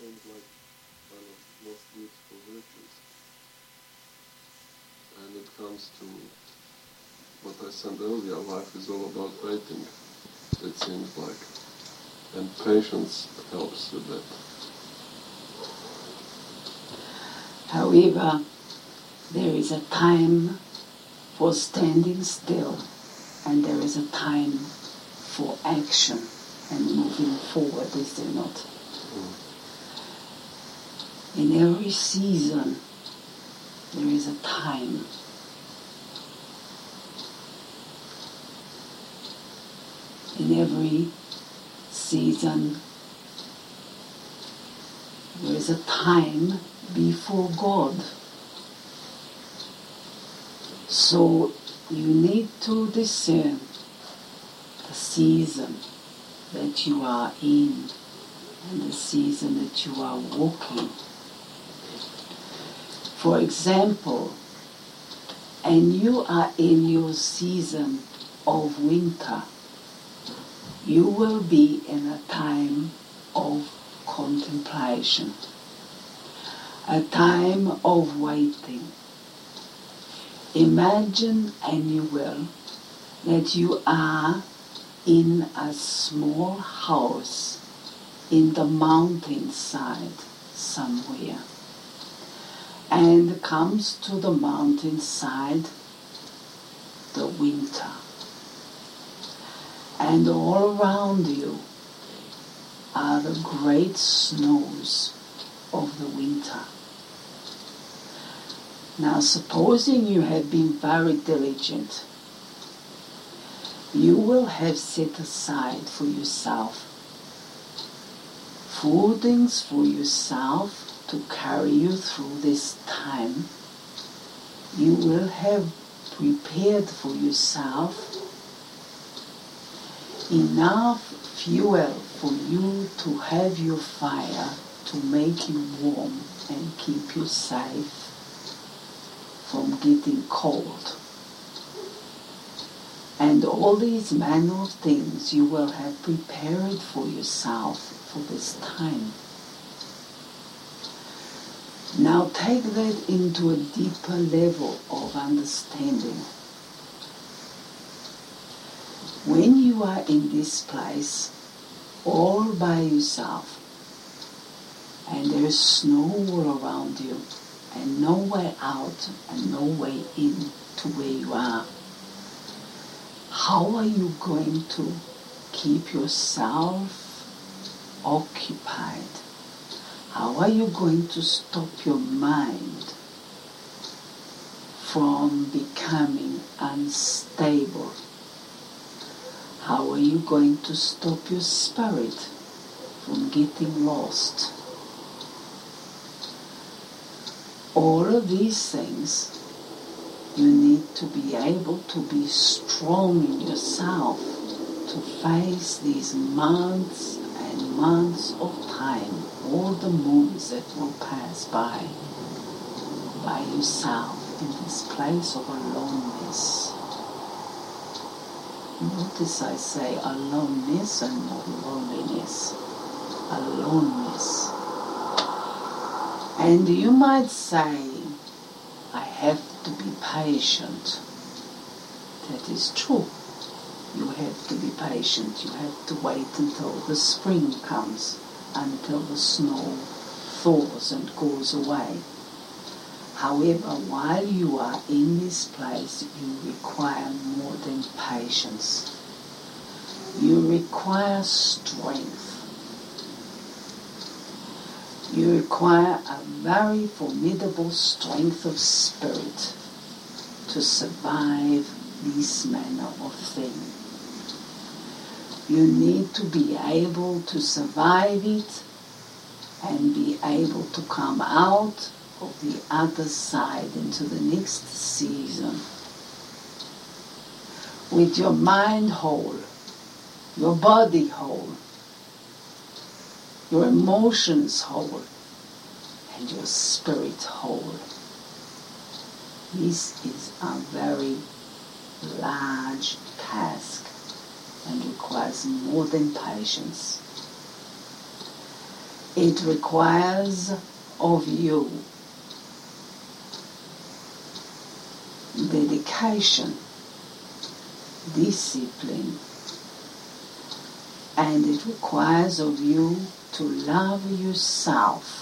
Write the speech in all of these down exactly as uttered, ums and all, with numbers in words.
seems like one of the most beautiful virtues. And it comes to what I said earlier, life is all about waiting, it seems like. And patience helps with that. However, there is a time for standing still, and there is a time for action and moving forward, is there not? Mm. In every season, there is a time. In every season, there is a time before God. So you need to discern the season that you are in and the season that you are walking. For example, and you are in your season of winter, you will be in a time of contemplation, a time of waiting. Imagine, and you will, that you are in a small house in the mountainside somewhere, and comes to the mountainside the winter, and all around you are the great snows of the winter. Now, supposing you have been very diligent, you will have set aside for yourself foodings for yourself to carry you through this time. You will have prepared for yourself enough fuel for you to have your fire to make you warm and keep you safe from getting cold. And all these manner of things you will have prepared for yourself for this time. Now take that into a deeper level of understanding. When you are in this place, all by yourself, and there is snow all around you, and no way out and no way in to where you are, how are you going to keep yourself occupied? How are you going to stop your mind from becoming unstable? How are you going to stop your spirit from getting lost? All of these things, you need to be able to be strong in yourself to face these months and months of time, all the moons that will pass by, by yourself in this place of aloneness. Notice I say aloneness and not loneliness. Aloneness. And you might say, I have to be patient. That is true. You have to be patient. You have to wait until the spring comes, until the snow thaws and goes away. However, while you are in this place, you require more than patience. You require strength. You require a very formidable strength of spirit to survive this manner of thing. You need to be able to survive it and be able to come out of the other side into the next season with your mind whole, your body whole, your emotions whole, and your spirit whole. This is a very large task and requires more than patience. It requires of you dedication, discipline, and it requires of you to love yourself.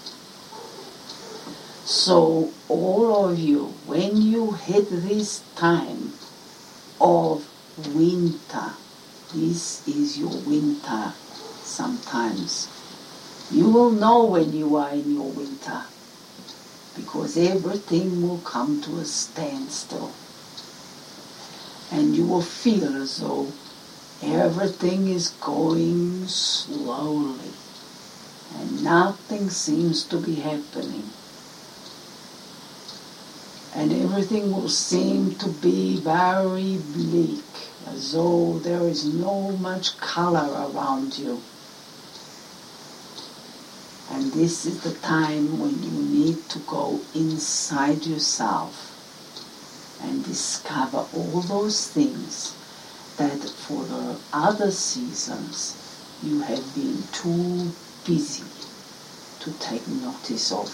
So all of you, when you hit this time of winter, this is your winter sometimes. You will know when you are in your winter, because everything will come to a standstill. And you will feel as though everything is going slowly and nothing seems to be happening. And everything will seem to be very bleak, as though there is no much color around you. And this is the time when you need to go inside yourself and discover all those things that for the other seasons you have been too busy to take notice of.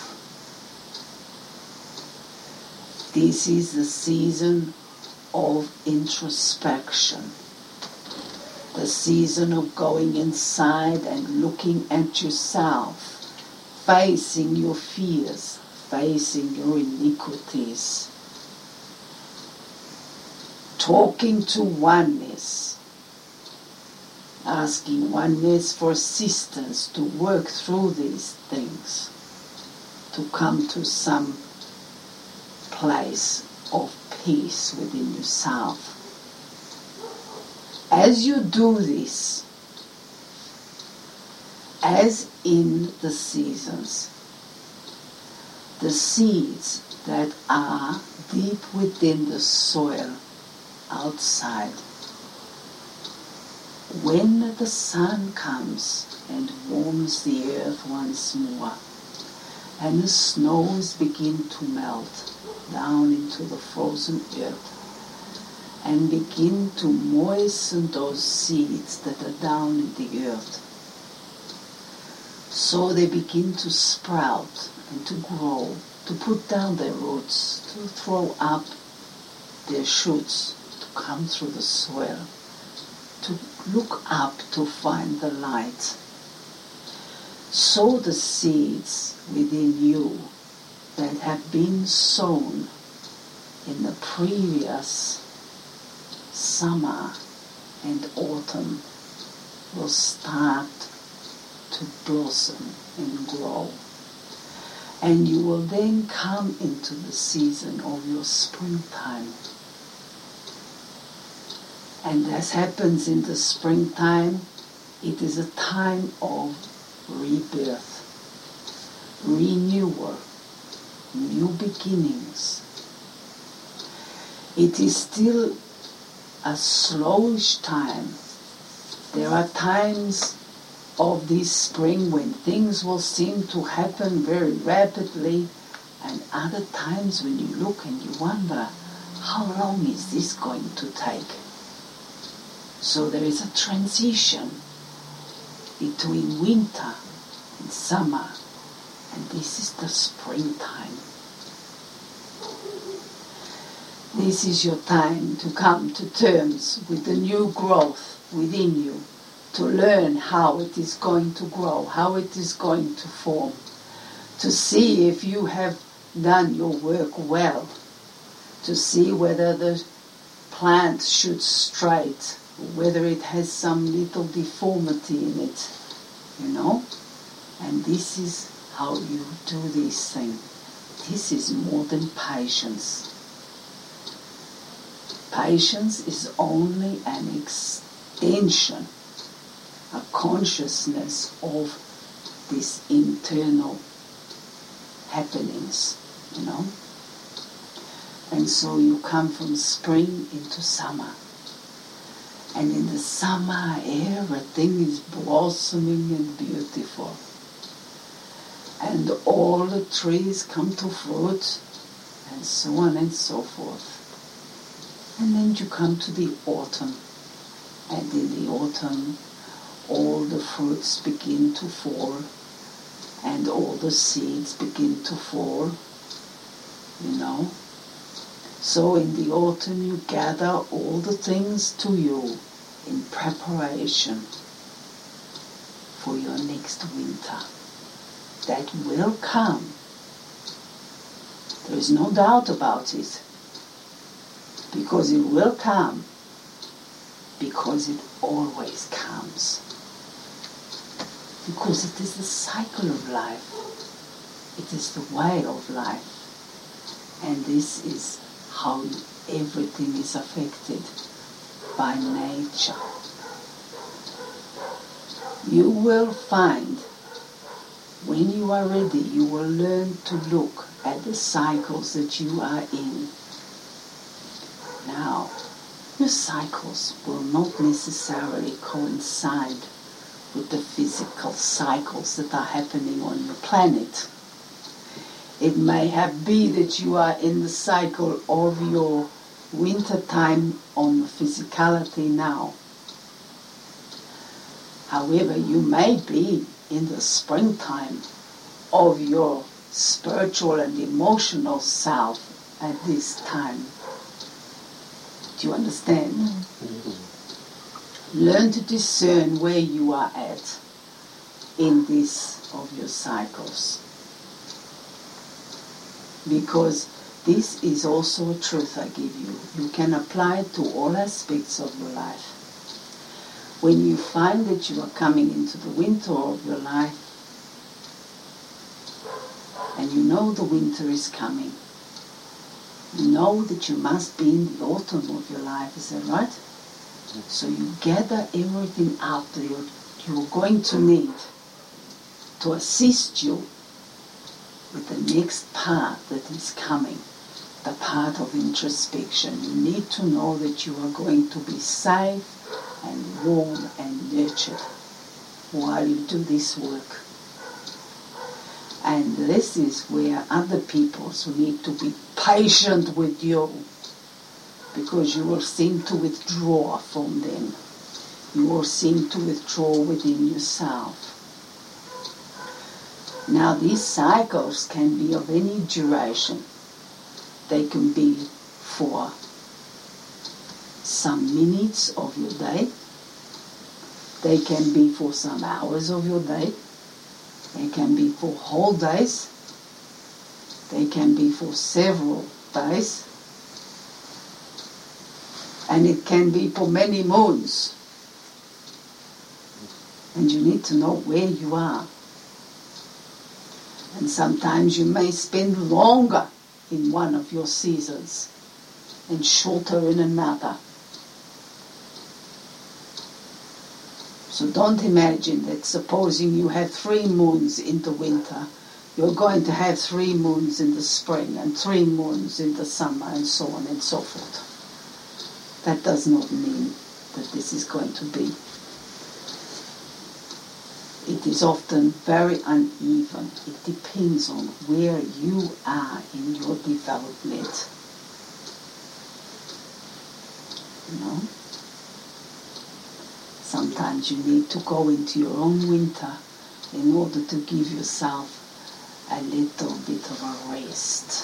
This is the season of introspection, the season of going inside and looking at yourself, facing your fears, facing your iniquities, talking to oneness, asking oneness for assistance to work through these things, to come to some place of peace within yourself. As you do this, as in the seasons, the seeds that are deep within the soil outside, when the sun comes and warms the earth once more, and the snows begin to melt down into the frozen earth and begin to moisten those seeds that are down in the earth, so they begin to sprout and to grow, to put down their roots, to throw up their shoots, to come through the soil, to look up to find the light. Sow the seeds within you that have been sown in the previous summer and autumn will start to blossom and grow. And you will then come into the season of your springtime. And as happens in the springtime, it is a time of rebirth, renewal, new beginnings. It is still a slowish time. There are times of this spring when things will seem to happen very rapidly, and other times when you look and you wonder, how long is this going to take? So there is a transition between winter and summer, and this is the springtime. This is your time to come to terms with the new growth within you, to learn how it is going to grow, how it is going to form, to see if you have done your work well, to see whether the plant shoots straight, whether it has some little deformity in it, you know. And this is how you do this thing. This is more than patience. Patience is only an extension, a consciousness of these internal happenings, you know. And so you come from spring into summer. And in the summer, everything is blossoming and beautiful. And all the trees come to fruit, and so on and so forth. And then you come to the autumn. And in the autumn, all the fruits begin to fall, and all the seeds begin to fall, you know. So in the autumn you gather all the things to you in preparation for your next winter that will come. There is no doubt about it, because it will come, because it always comes. Because it is the cycle of life. It is the way of life. And this is how everything is affected by nature. You will find, when you are ready, you will learn to look at the cycles that you are in. Now, your cycles will not necessarily coincide with the physical cycles that are happening on your planet. It may have be that you are in the cycle of your winter time on physicality now. However, you may be in the springtime of your spiritual and emotional self at this time. Do you understand? Mm-hmm. Learn to discern where you are at in this of your cycles. Because this is also a truth I give you. You can apply it to all aspects of your life. When you find that you are coming into the winter of your life, and you know the winter is coming, you know that you must be in the autumn of your life, is that right? So you gather everything out that you're, you're going to need to assist you with the next part that is coming, the part of introspection. You need to know that you are going to be safe and warm and nurtured while you do this work. And this is where other people need to be patient with you, because you will seem to withdraw from them. You will seem to withdraw within yourself. Now, these cycles can be of any duration. They can be for some minutes of your day. They can be for some hours of your day. They can be for whole days. They can be for several days. And it can be for many moons. And you need to know where you are. And sometimes you may spend longer in one of your seasons and shorter in another. So don't imagine that supposing you have three moons in the winter, you're going to have three moons in the spring and three moons in the summer and so on and so forth. That does not mean that this is going to be. It is often very uneven. It depends on where you are in your development. You know? Sometimes you need to go into your own winter in order to give yourself a little bit of a rest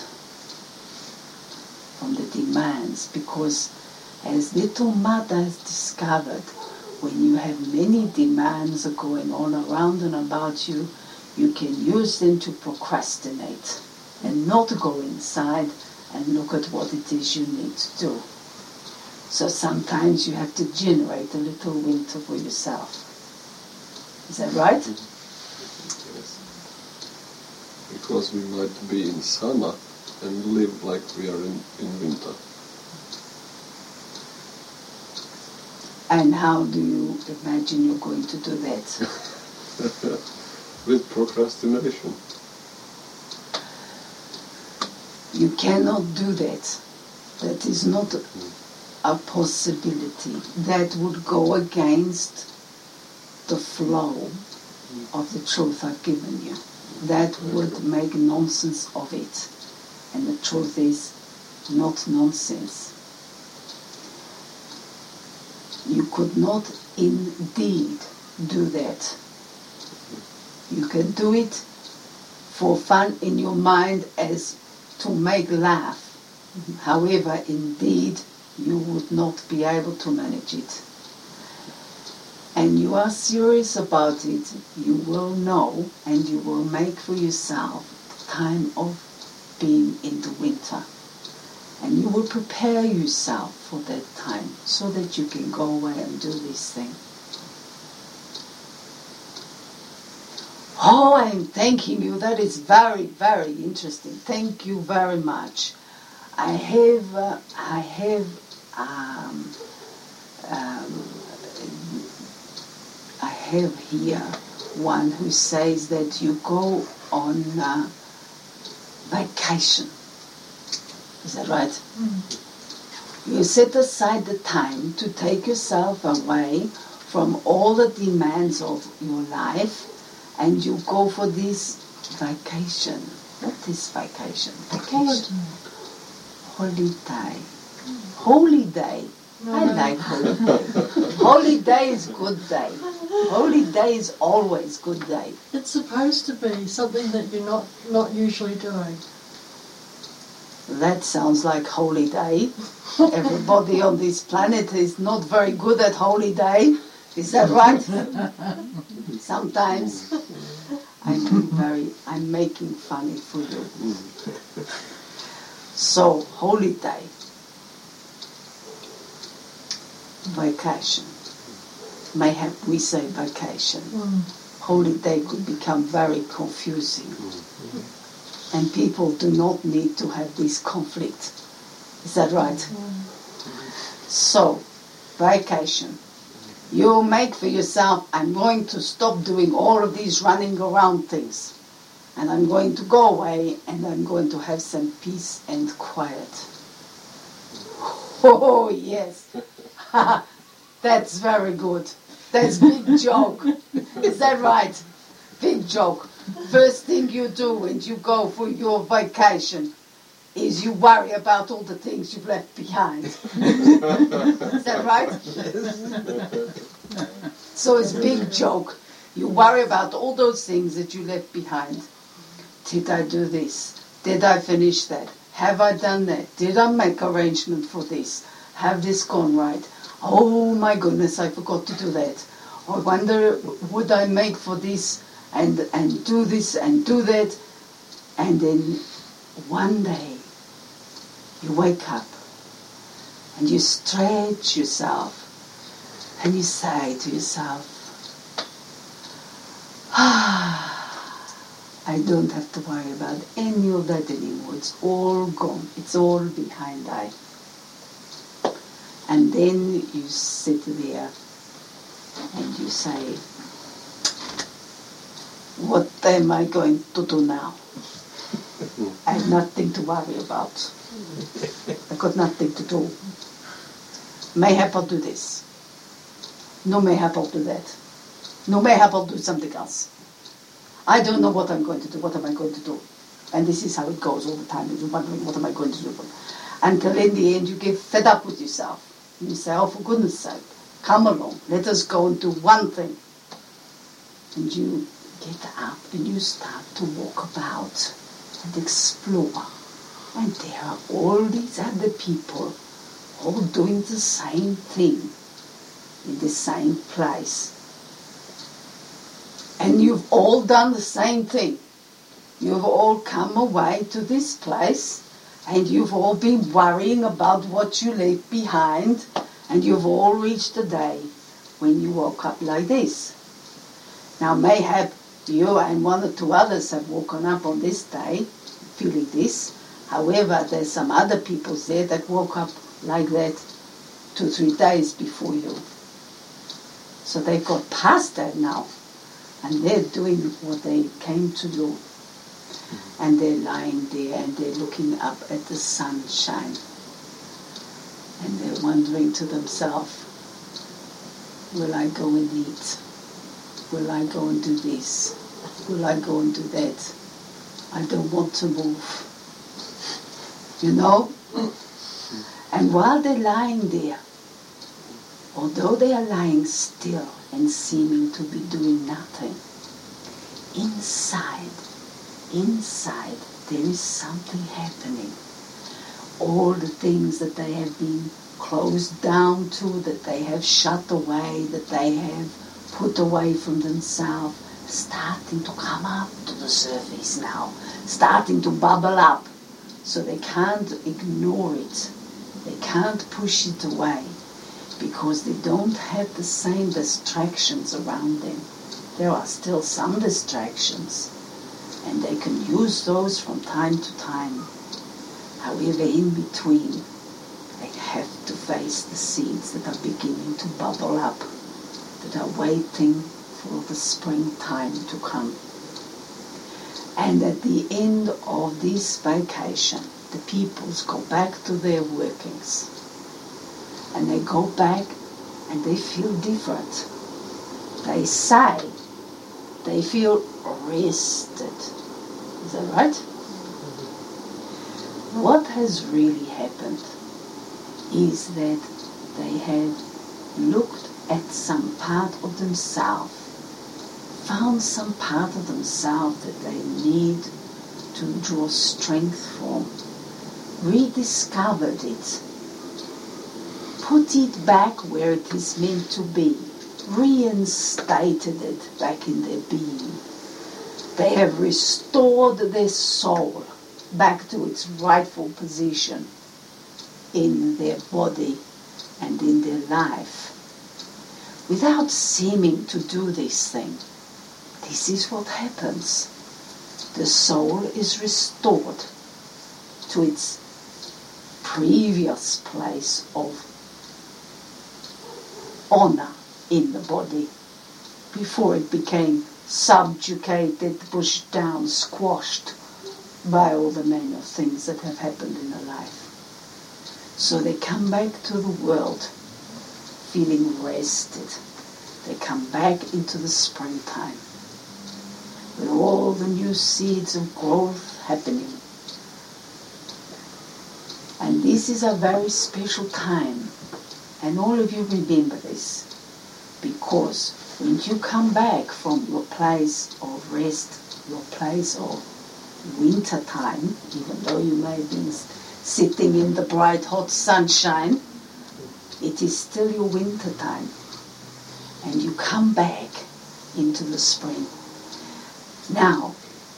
from the demands, because as Little Mother has discovered, when you have many demands going on around and about you, you can use them to procrastinate and not go inside and look at what it is you need to do. So sometimes you have to generate a little winter for yourself. Is that right? Yes. Because we might be in summer and live like we are in, in winter. And how do you imagine you're going to do that? With procrastination. You cannot do that. That is not a possibility. That would go against the flow of the truth I've given you. That would make nonsense of it. And the truth is not nonsense. You could not indeed do that. You can do it for fun in your mind as to make laugh. However, indeed, you would not be able to manage it. And you are serious about it, you will know and you will make for yourself the time of being in the winter. And you will prepare yourself for that time so that you can go away and do this thing. Oh, I am thanking you. That is very, very interesting. Thank you very much. I have, uh, I have, um, um, I have here one who says that you go on uh, vacation. Is that right? Mm. You set aside the time to take yourself away from all the demands of your life and you go for this vacation. What is vacation? Vacation. Holiday. Holiday. No, I no. like holiday. Holiday is good day. Holiday is always good day. It's supposed to be something that you're not, not usually doing. That sounds like holiday. Everybody on this planet is not very good at holiday. Is that right? Sometimes I'm being very, I'm making funny for you. So, holiday, vacation. Mayhap we say vacation. Mm. Holiday could become very confusing. And people do not need to have this conflict. Is that right? Mm. So, vacation. You make for yourself, I'm going to stop doing all of these running around things. And I'm going to go away and I'm going to have some peace and quiet. Oh, yes. That's very good. That's big joke. Is that right? Big joke. First thing you do when you go for your vacation is you worry about all the things you've left behind. Is that right? So it's big joke. You worry about all those things that you left behind. Did I do this? Did I finish that? Have I done that? Did I make arrangement for this? Have this gone right? Oh my goodness, I forgot to do that. I wonder, would I make for this and, and do this and do that? And then one day, you wake up and you stretch yourself and you say to yourself, ah, I don't have to worry about any of that anymore. It's all gone. It's all behind I. And then you sit there and you say, what am I going to do now? I have nothing to worry about. I've got nothing to do. Mayhap I'll do this. No, mayhap I'll do that. No, mayhap I'll do something else. I don't know what I'm going to do. What am I going to do? And this is how it goes all the time. You're wondering, what am I going to do? Until in the end you get fed up with yourself. And you say, oh, for goodness sake, come along. Let us go and do one thing. And you get up and you start to walk about and explore. And there are all these other people all doing the same thing in the same place. And you've all done the same thing. You've all come away to this place and you've all been worrying about what you left behind and you've all reached a day when you woke up like this. Now mayhap you and one or two others have woken up on this day feeling this. However, there's some other people there that woke up like that two, three days before you. So they've got past that now. And they're doing what they came to do. And they're lying there and they're looking up at the sunshine. And they're wondering to themselves, will I go and eat? Will I go and do this? Will I go and do that? I don't want to move. You know? And while they're lying there, although they are lying still and seeming to be doing nothing, inside inside there is something happening. All the things that they have been closed down to, that they have shut away, that they have put away from themselves, starting to come up to the surface now, starting to bubble up. So they can't ignore it. They can't push it away because they don't have the same distractions around them. There are still some distractions, and they can use those from time to time. However, in between, they have to face the seeds that are beginning to bubble up, that are waiting for the springtime to come. And at the end of this vacation, the peoples go back to their workings. And they go back and they feel different. They say they feel rested. Is that right? What has really happened is that they have looked at some part of themselves, found some part of themselves that they need to draw strength from, rediscovered it, put it back where it is meant to be, reinstated it back in their being. They have restored their soul back to its rightful position in their body and in their life without seeming to do this thing. This is what happens. The soul is restored to its previous place of honor in the body before it became subjugated, pushed down, squashed by all the manner of things that have happened in their life. So they come back to the world feeling rested. They come back into the springtime with all the new seeds of growth happening. And this is a very special time. And all of you remember this, because when you come back from your place of rest, your place of winter time, even though you may have been sitting in the bright hot sunshine, it is still your winter time. And you come back into the spring. Now,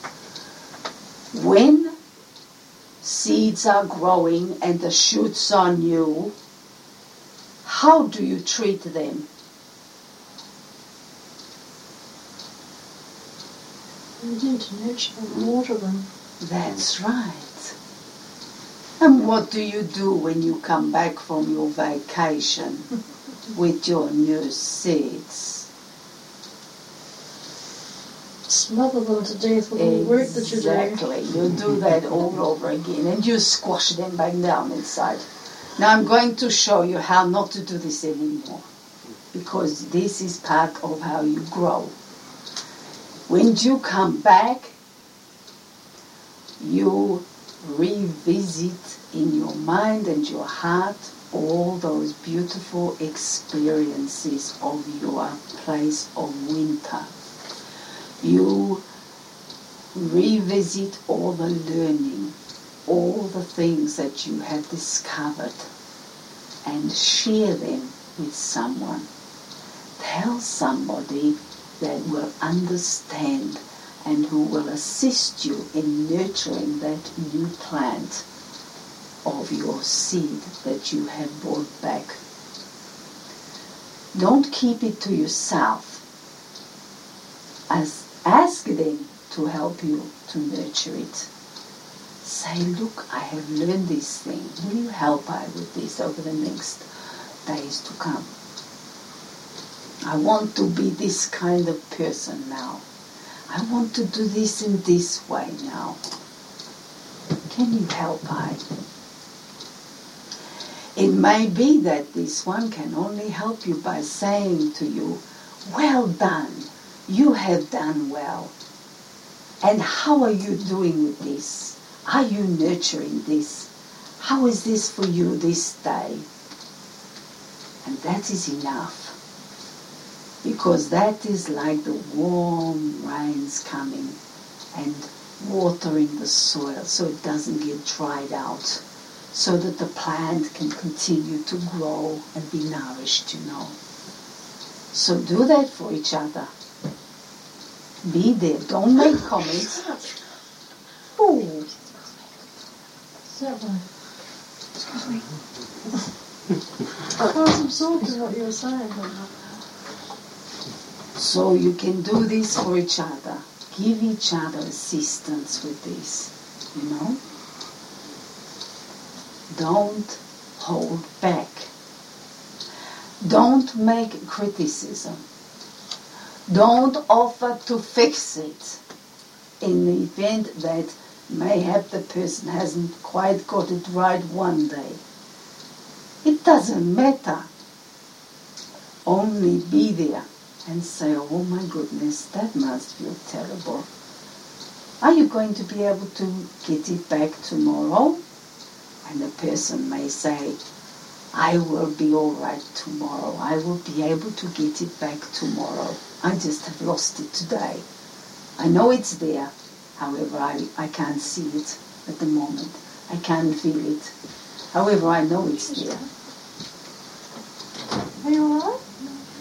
when seeds are growing and the shoots are new, how do you treat them? You need to nurture and water them. That's right. And what do you do when you come back from your vacation with your new seeds? Smother them to death with all the work that you do. Exactly. You do that all over again and you squash them back down inside. Now I'm going to show you how not to do this anymore, because this is part of how you grow. When you come back, you revisit in your mind and your heart all those beautiful experiences of your place of winter. You revisit all the learning, all the things that you have discovered, and share them with someone. Tell somebody that will understand and who will assist you in nurturing that new plant of your seed that you have brought back. Don't keep it to yourself. As ask them to help you to nurture it. Say, look, I have learned this thing. Will you help I with this over the next days to come? I want to be this kind of person now. I want to do this in this way now. Can you help I? It may be that this one can only help you by saying to you, well done, you have done well. And how are you doing with this? Are you nurturing this? How is this for you this day? And that is enough. Because that is like the warm rains coming and watering the soil so it doesn't get dried out, so that the plant can continue to grow and be nourished, you know. So do that for each other. Be there. Don't make comments. Oh, is that right? Excuse me. I was absorbed in what you were saying. So you can do this for each other. Give each other assistance with this, you know. Don't hold back. Don't make criticism. Don't offer to fix it in the event that mayhap the person hasn't quite got it right one day. It doesn't matter. Only be there and say, oh my goodness, that must feel terrible. Are you going to be able to get it back tomorrow? And the person may say, I will be all right tomorrow. I will be able to get it back tomorrow. I just have lost it today. I know it's there. However, I, I can't see it at the moment. I can't feel it. However, I know it's there. Are you all right?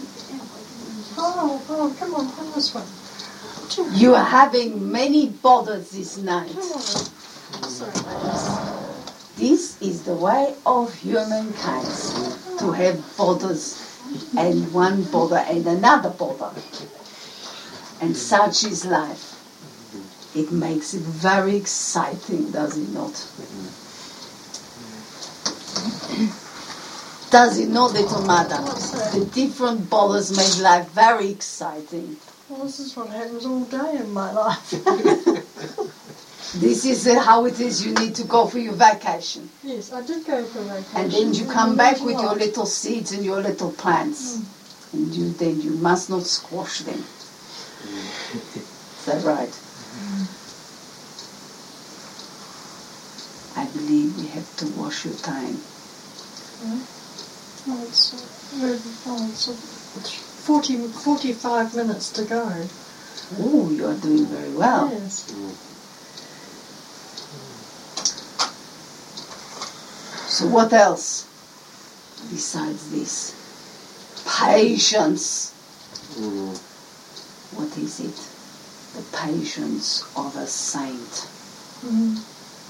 Oh, oh, come on, come this way. You are having many bothers this night. Come on. Sorry, ladies. This is the way of humankind, to have bothers, and one bother and another bother. And such is life. It makes it very exciting, does it not? Does it not, little mother? The different bothers make life very exciting. Well, this is what happens all day in my life. This is uh, how it is. You need to go for your vacation. Yes, I did go for vacation. And then you come back with your little seeds and your little plants. Mm. And you, then you must not squash them. Is that right? Mm. I believe we have to wash your time. Mm. Oh, it's, uh, oh, it's uh, forty, forty-five minutes to go. Oh, you are doing very well. Yes. So what else besides this? Patience. Mm. What is it? The patience of a saint. Mm.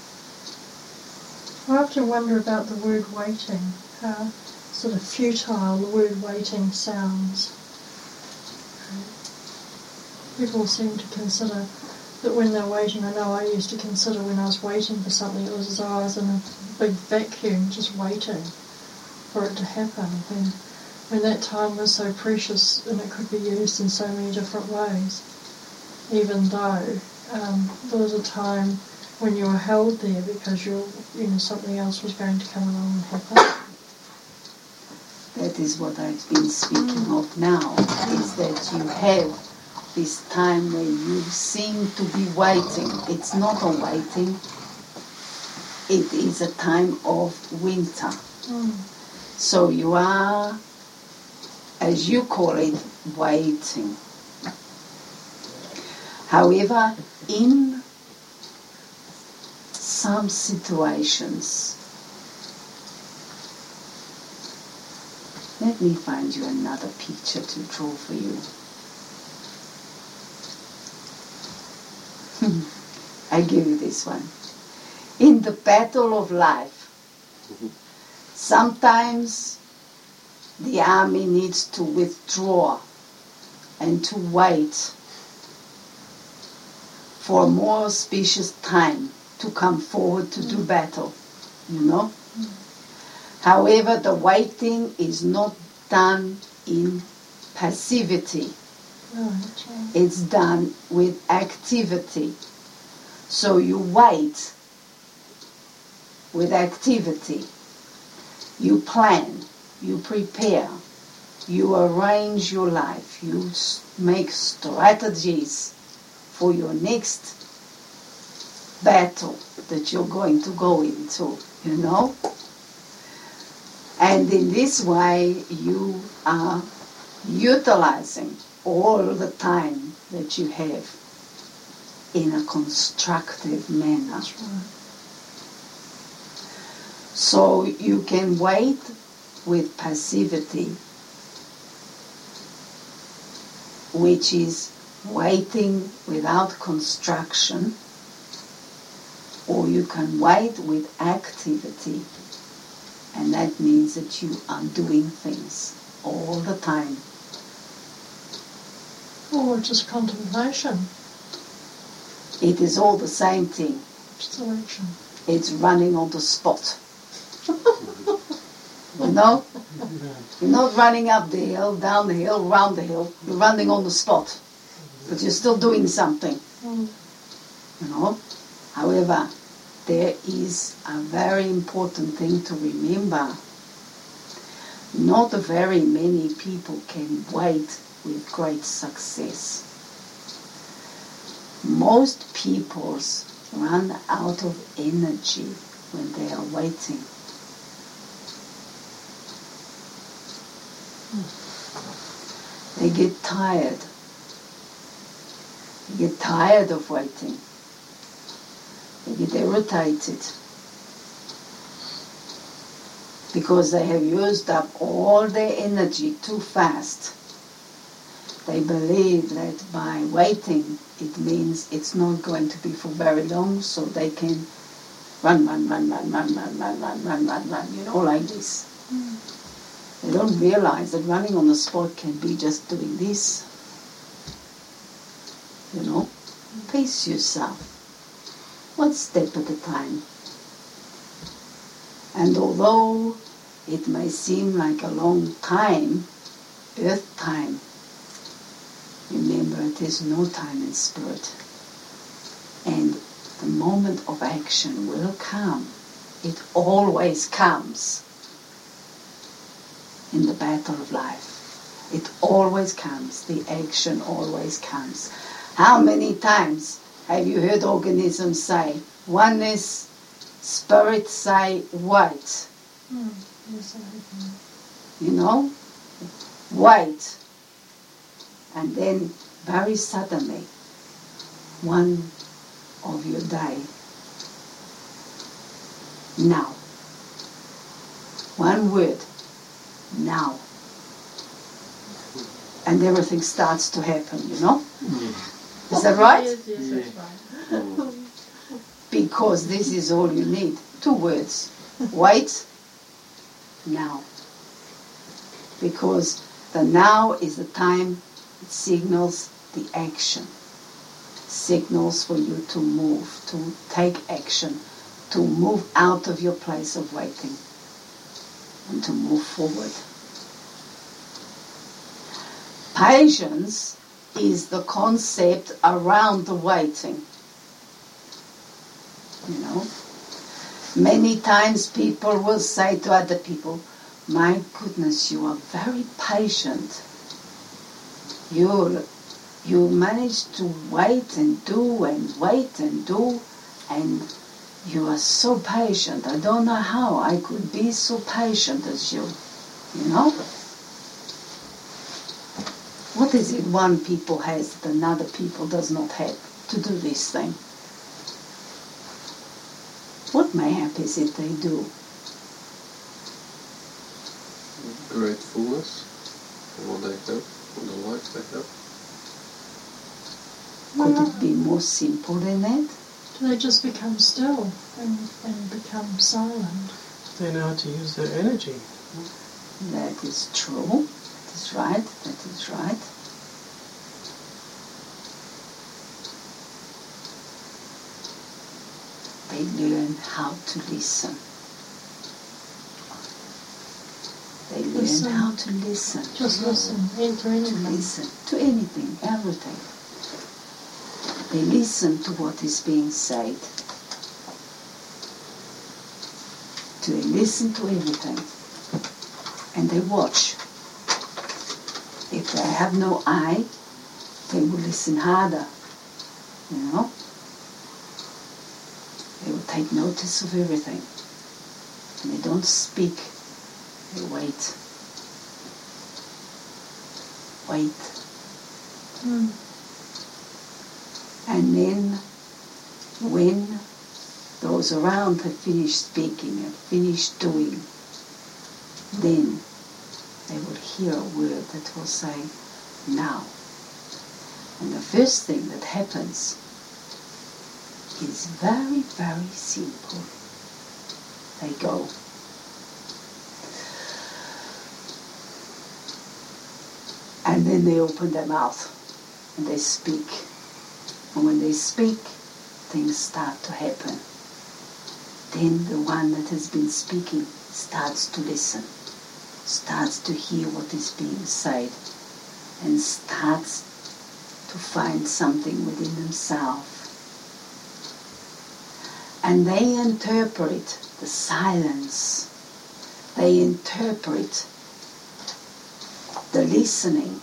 I often wonder about the word waiting, how sort of futile the word waiting sounds. People seem to consider that when they're waiting, I know I used to consider when I was waiting for something, it was as though I was in a big vacuum just waiting for it to happen, when, when that time was so precious and it could be used in so many different ways, even though um, there was a time when you were held there because you you know something else was going to come along and happen. That is what I've been speaking of now, is that you have this time where you seem to be waiting. It's not a waiting, it is a time of winter. Mm. So you are, as you call it, waiting. However, in some situations, let me find you another picture to draw for you. I give you this one. In the battle of life, sometimes the army needs to withdraw and to wait for a more auspicious time to come forward to do battle, you know? However, the waiting is not done in passivity. Oh, that's right. It's done with activity. So you wait with activity. You plan, you prepare, you arrange your life, you s- make strategies for your next battle that you're going to go into, you know? And in this way, you are utilizing all the time that you have. in a constructive manner. That's right. So you can wait with passivity, which is waiting without construction, or you can wait with activity, and that means that you are doing things all the time. Or just contemplation. It is all the same thing. Just action. It's running on the spot. You know? You're not running up the hill, down the hill, round the hill. You're running on the spot. But you're still doing something. Mm. You know? However, there is a very important thing to remember. Not very many people can wait with great success. Most people run out of energy when they are waiting. They get tired. They get tired of waiting. They get irritated because they have used up all their energy too fast. They believe that by waiting it means it's not going to be for very long, so they can run, run, run, run, run, run, run, run, run, run, run, you know, like this. Mm. They don't realize that running on the spot can be just doing this. You know, pace yourself, one step at a time. And although it may seem like a long time, earth time, remember it is no time in spirit. And the moment of action will come. It always comes in the battle of life. It always comes. The action always comes. How many times have you heard organisms say, oneness, spirit say, wait? Mm. Yes, I have. You know? Wait. And then very suddenly, one of your day, now. One word, now. And everything starts to happen, you know? Mm. Is that right? Yes, yes, that's right. Mm. Because this is all you need. Two words. Wait, now. Because the now is the time it signals the action. Signals for you to move, to take action, to move out of your place of waiting and to move forward. Patience is the concept around the waiting. You know, many times people will say to other people, my goodness, you are very patient. You you manage to wait and do and wait and do, and you are so patient. I don't know how I could be so patient as you. You know? What is it one people has that another people does not have to do this thing? What mayhap is it they do? Gratefulness for what they have, for the life they have. Could it be more simple than that? Do they just become still and, and become silent? They know how to use their energy. That is true. That is right. That is right. They learn how to listen. They learn Listen. how to listen. Just listen, enter To anything. listen to anything, everything. They listen to what is being said. To they listen to everything. And they watch. If they have no eye, they will listen harder. You know? They will take notice of everything. And they don't speak. They wait. Wait. Mm. And then when those around have finished speaking, have finished doing, then they will hear a word that will say, now. And the first thing that happens is very, very simple. They go. And then they open their mouth and they speak. And when they speak, things start to happen. Then the one that has been speaking starts to listen, starts to hear what is being said, and starts to find something within themselves. And they interpret the silence. They interpret the listening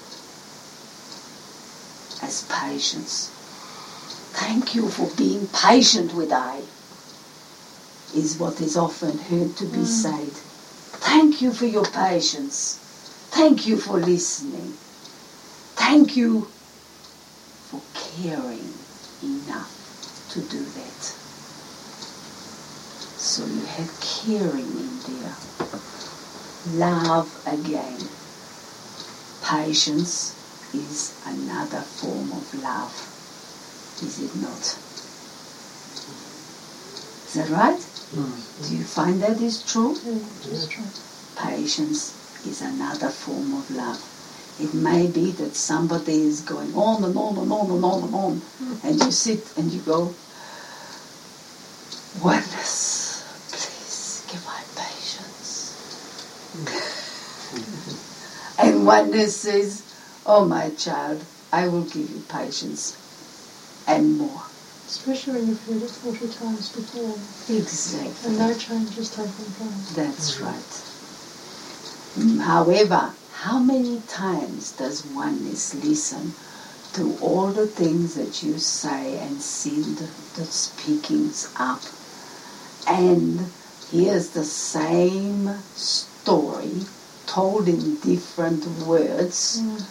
as patience. Thank you for being patient with I, is what is often heard to be mm. said. Thank you for your patience. Thank you for listening. Thank you for caring enough to do that. So you have caring in there. Love again. Patience is another form of love. Is it not? Is that right? Mm. Do you find that is true? Mm, it is true. Patience is another form of love. It may be that somebody is going on and on and on and on and on, mm. and you sit and you go, oneness, please give my patience. Mm. And oneness says, oh my child, I will give you patience and more. Especially when you've heard it forty times before. Exactly. And no change is taking place. That's mm-hmm. right. However, how many times does oneness listen to all the things that you say and send the speakings up, and hears the same story told in different words mm.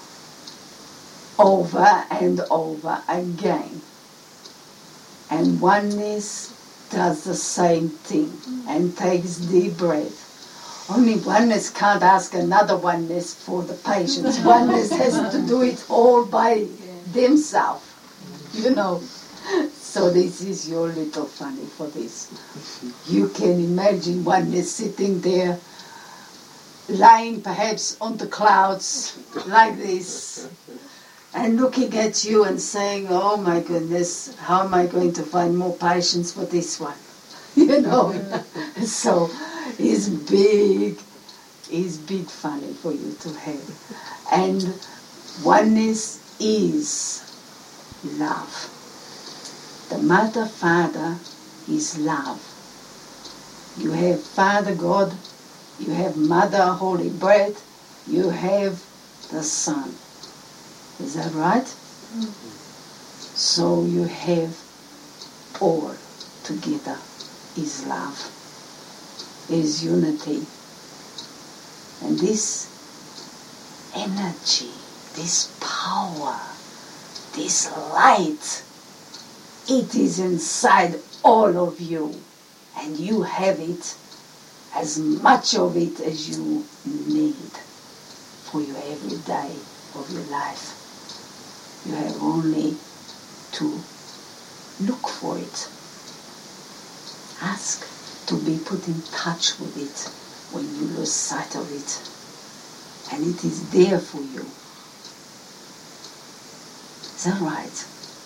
over and over again? And oneness does the same thing mm. and takes deep breath. Only oneness can't ask another oneness for the patience. Oneness has to do it all by themselves, you know. So this is your little funny for this. You can imagine oneness sitting there, lying perhaps on the clouds like this, and looking at you and saying, oh my goodness, how am I going to find more patience for this one? You know. So it's big, it's big funny for you to have. And oneness is love. The Mother, Father is love. You have Father God, you have Mother Holy Breath, you have the Son. Is that right? Mm-hmm. So you have all together is love, is unity. And this energy, this power, this light, it is inside all of you. And you have it, as much of it as you need for your every day of your life. You have only to look for it. Ask to be put in touch with it when you lose sight of it. And it is there for you. Is that right?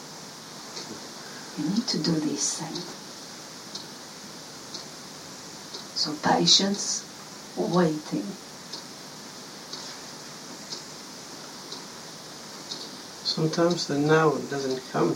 You need to do this thing. So patience, waiting. Sometimes the now doesn't come.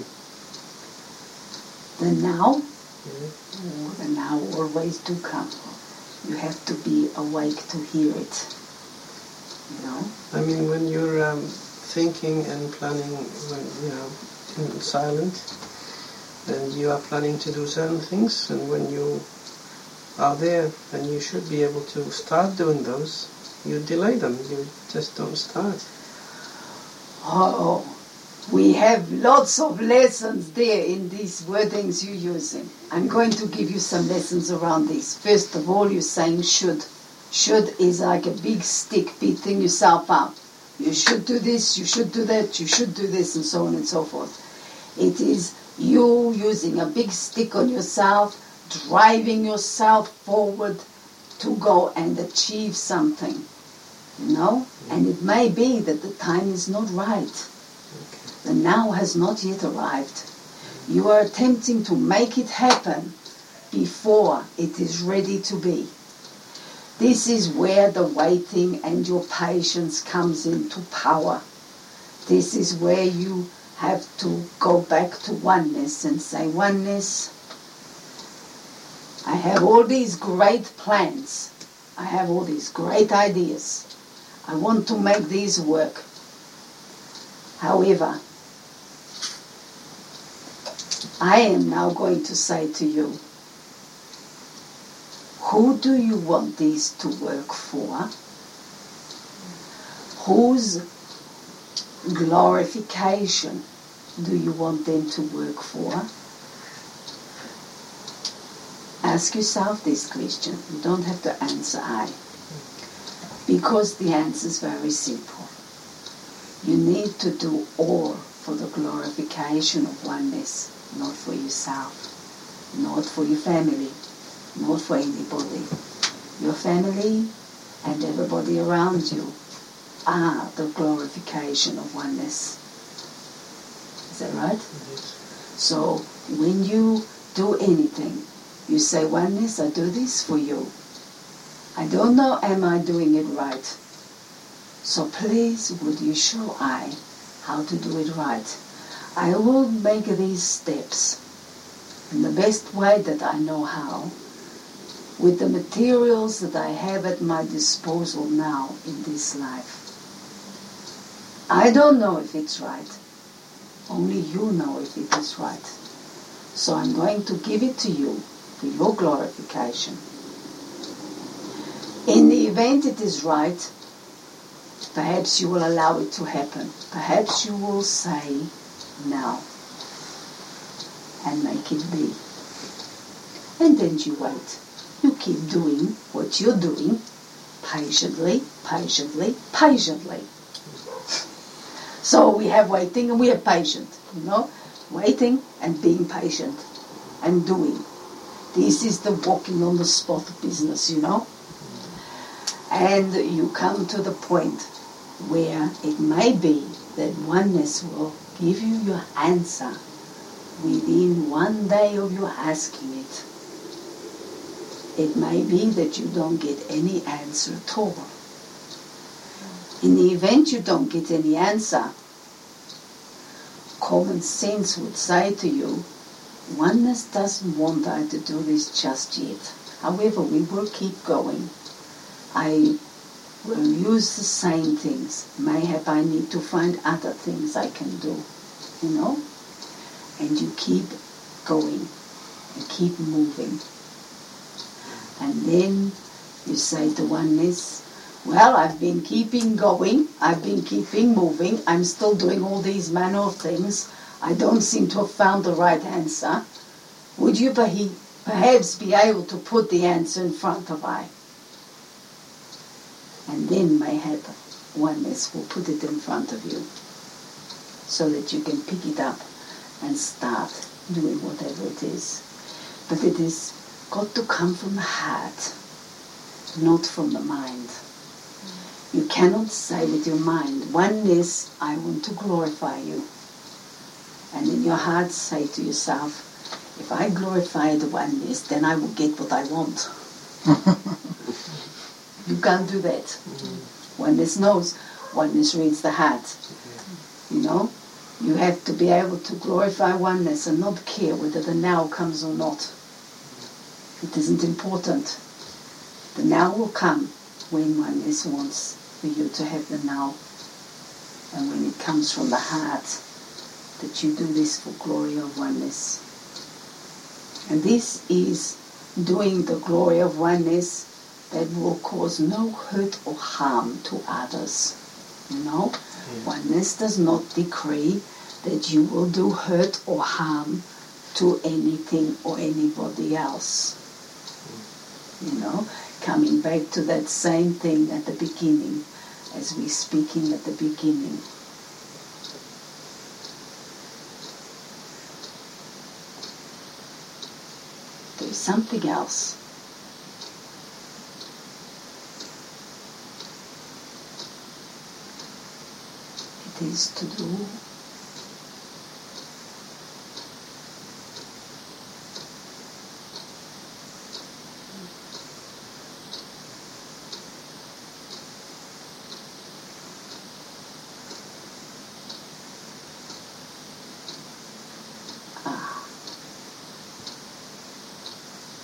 The now? Yeah. Oh, the now always do come. You have to be awake to hear it. You know? I mean, when you're um, thinking and planning, when, you know, in silent, and you are planning to do certain things, and when you are there and you should be able to start doing those, you delay them. You just don't start. Oh, We have lots of lessons there in these wordings you're using. I'm going to give you some lessons around this. First of all, you're saying should. Should is like a big stick beating yourself up. You should do this, you should do that, you should do this, and so on and so forth. It is you using a big stick on yourself, driving yourself forward to go and achieve something. You know? And it may be that the time is not right. The now has not yet arrived. You are attempting to make it happen before it is ready to be. This is where the waiting and your patience comes into power. This is where you have to go back to oneness and say, oneness, I have all these great plans. I have all these great ideas. I want to make these work. However, I am now going to say to you, who do you want these to work for? Whose glorification do you want them to work for? Ask yourself this question. You don't have to answer I. Because the answer is very simple. You need to do all for the glorification of oneness, not for yourself, not for your family, not for anybody. Your family and everybody around you are the glorification of oneness. Is that right? Yes. So when you do anything, you say, oneness, I do this for you. I don't know, am I doing it right? So please, would you show I how to do it right? I will make these steps in the best way that I know how, with the materials that I have at my disposal now in this life. I don't know if it's right. Only you know if it is right. So I'm going to give it to you for your glorification. In the event it is right, perhaps you will allow it to happen. Perhaps you will say now and make it be. And then you wait. You keep doing what you're doing patiently, patiently, patiently. So we have waiting and we have patient, you know, waiting and being patient and doing. This is the walking on the spot business, you know. And you come to the point where it may be that oneness will give you your answer within one day of you asking it. It may be that you don't get any answer at all. In the event you don't get any answer, common sense would say to you, oneness doesn't want I to do this just yet. However, we will keep going. I will use the same things. Mayhap I need to find other things I can do, you know? And you keep going and keep moving. And then you say to oneness, well, I've been keeping going, I've been keeping moving, I'm still doing all these manner of things, I don't seem to have found the right answer. Would you perhaps be able to put the answer in front of I? And then mayhap oneness will put it in front of you so that you can pick it up and start doing whatever it is. But it has got to come from the heart, not from the mind. You cannot say with your mind, oneness, I want to glorify you. And in your heart say to yourself, if I glorify the oneness, then I will get what I want. You can't do that. Mm-hmm. Oneness knows. Oneness reads the heart. You know? You have to be able to glorify oneness and not care whether the now comes or not. It isn't important. The now will come when oneness wants for you to have the now. And when it comes from the heart, that you do this for glory of oneness. And this is doing the glory of oneness that will cause no hurt or harm to others. You know, yeah. Oneness does not decree that you will do hurt or harm to anything or anybody else. You know, coming back to that same thing at the beginning, as we're speaking at the beginning. There's something else. It is to do